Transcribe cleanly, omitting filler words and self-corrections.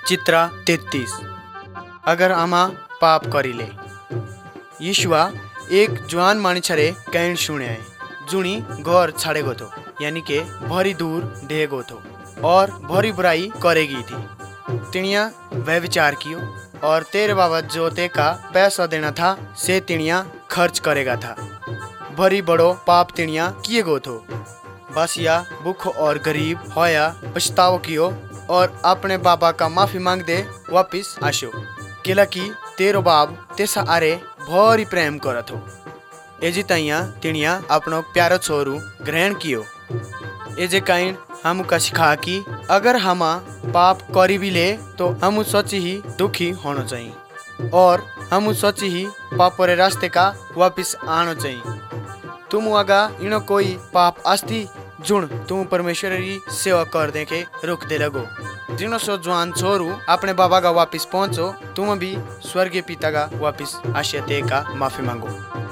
चित्रा 33। अगर आमा पाप करिले। यीशुआ एक जवान मानिछरे कैन सुने जुणी घर छाड़ेगो थो, यानी के भरी दूर देगो थो और भरी बुराई करेगी थी। तिनिया व्यभिचार कियो और तेरे बाबत जो ते का पैसा देना था से तिनिया खर्च करेगा था। भरी बड़ो पाप तिनिया किए गो थो। बसिया भूख और गरीब होया पछताव कियो और अपने बाबा का माफी मांग दे वापिस आशो, केला की तेरो बाब तेसा आरे भरी प्रेम करत हो। एजी तैया तिनिया अपनो प्यारो छोरू ग्रहण कियो। एजे काइन हम का सिखा कि अगर हमा पाप करी भी ले तो हम सच ही दुखी होना चाहिए और हम सच ही पाप रे रास्ते का वापिस आना चाहिए। तुम अगा इनो कोई पाप आस्ती जुण तुम परमेश्वर की सेवा कर दे के रुक दे लगो। जिनो सो जवान छोरू अपने बाबा का वापिस पहुंचो, तुम भी स्वर्गीय पिता का वापिस आशय दे का माफी मांगो।